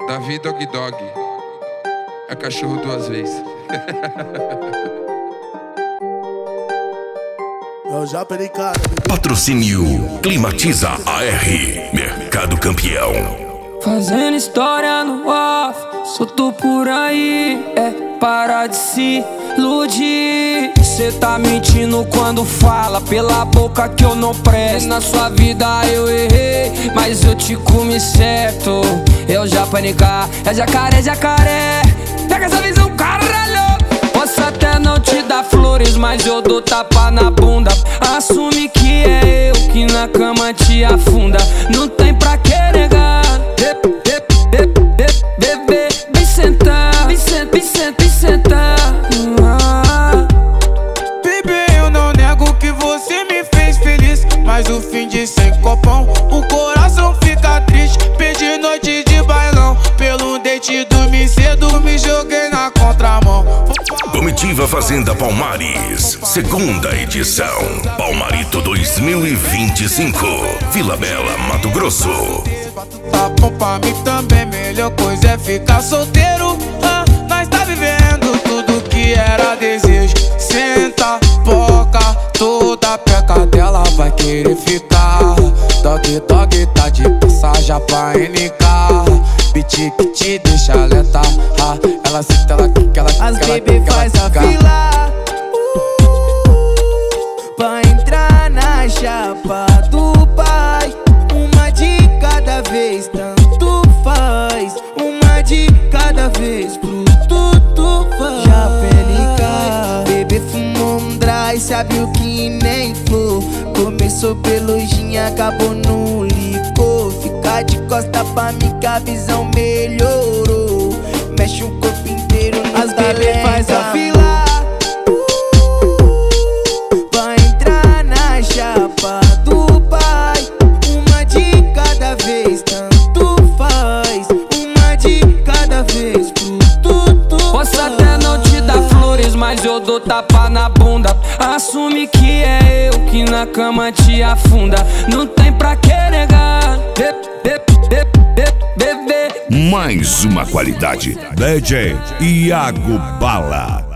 Davi Dog Dog. É cachorro duas vezes. Patrocínio Climatiza AR, Mercado Campeão. Fazendo história no off, solto por aí, para de se iludir. Cê tá mentindo quando fala pela boca que eu não presto. Na sua vida eu errei, mas eu te comi certo. Eu já panicar, é jacaré, jacaré. Pega essa visão, caralho. Posso até não te dar flores, mas eu dou tapa na bunda. Assume que é eu que na cama te afunda. Não tem pra que negar. Bebê, vem sentar, vem sentar. Bebê, eu não nego que você me fez feliz, mas o fim de sem copão, o coração fica triste. Perdi noite de bailão, pelo date dormi cedo, me joguei na contramão. Comitiva Fazenda Palmares, segunda edição. Palmarito 2025, Vila Bela, Mato Grosso. Tá bom pra mim também, melhor coisa é ficar solteiro. Nós tá vivendo tudo que era desejo. Senta, boca, toda peca dela vai querer ficar. Dog, dog, tá de passagem pra NK. Beat que te deixa lenta. Ela senta, ela quica, ela quica. As bebê faz a fila pra entrar na chapa do pai. Uma de cada vez, tanto faz. Uma de cada vez, pro tudo faz. Já pelica, bebê fumou um dry, sabe o que nem flor. Começou pelo gin, acabou no licor. Fica de costa pra mim que a visão melhorou. Mexe o corpo inteiro no as bebê faz a fila vai entrar na chapa do pai. Uma de cada vez, tanto faz. Uma de cada vez, pro tudo. Posso até não te dar flores, mas eu dou tapa na bunda. Assume que é eu que na cama te afunda. Não tem pra que negar. Mais uma qualidade, DJ Iago Bala.